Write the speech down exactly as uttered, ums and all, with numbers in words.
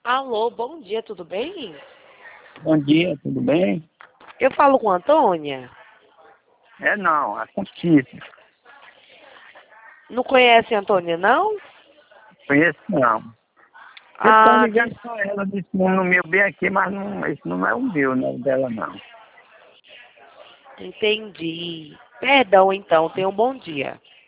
Alô, bom dia, tudo bem? Bom dia, tudo bem? Eu falo com a Antônia. É não, a Conquista. Não conhece a Antônia, não? Conheço não. Eu tô Ah, ligando des- pra ela desse número meu bem aqui, mas não, esse não é o meu, não é o dela não. entendi. Perdão, então, tenha um bom dia.